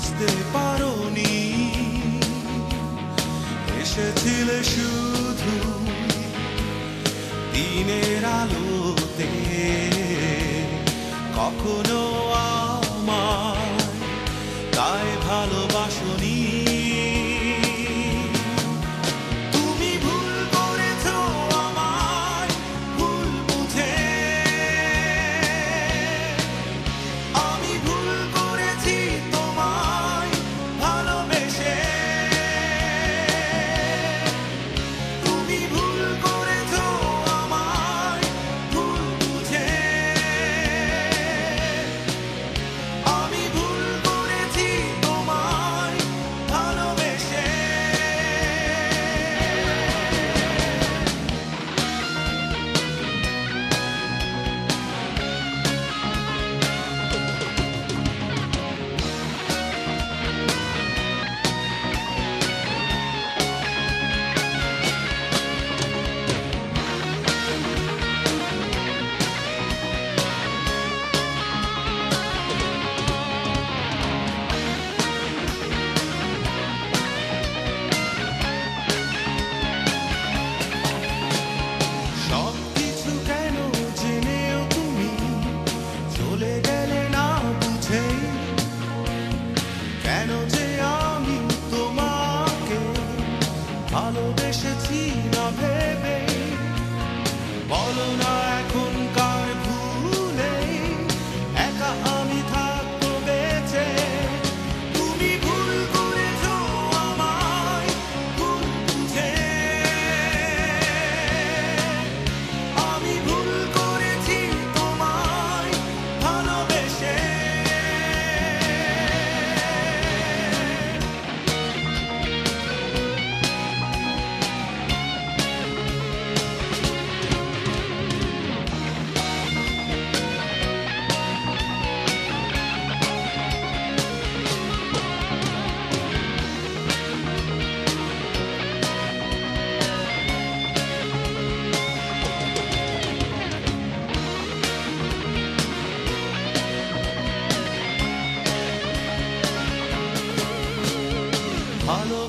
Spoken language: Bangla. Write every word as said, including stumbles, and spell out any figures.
বুঝতে পারোনি এসেছিলে শুধু দিনের আলোতে, কখনো আমায় তাই ভালোবাসোনি। তুমি ভুল করেছো আমায় ভুল বুঝে, আমি ভুল করেছি তোমায় ভালোবেসে। তুমি ভুল করেছো আমায় ভুল বুঝে, আমি ভুল করেছি তোমায় ভালোবেসে। সবকিছু কেন জেনেও তুমি চলে গেলে না বুঝে, কেন যে আমি তোমাকে ভালোবেসেছি না ভেবে। বলো না এখনকার ভুলে একা আমি থাকবো বেঁচে। তুমি ভুল করেছো আমায় ভুল বুঝে, আমি ভুল করেছি তোমায় ভালোবেসে। ভালো